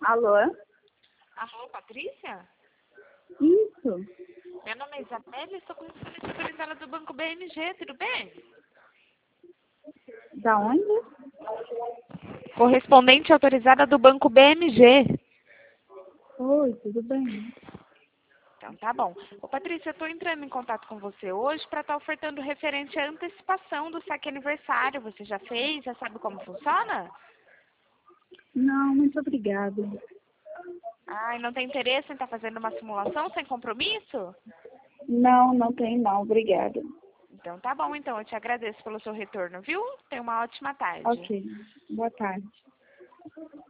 Alô? Alô, Patrícia? Isso. Meu nome é Isabela e estou correspondente autorizada do Banco BMG, tudo bem? Da onde? Correspondente autorizada do Banco BMG. Oi, tudo bem? Então, tá bom. Ô, Patrícia, eu estou entrando em contato com você hoje para estar ofertando referente à antecipação do saque aniversário. Você já fez? Já sabe como funciona? Não, muito obrigada. Ai, não tem interesse em estar fazendo uma simulação sem compromisso? Não, não tem não, obrigada. Então, tá bom. Então, eu te agradeço pelo seu retorno, viu? Tenha uma ótima tarde. Ok, boa tarde.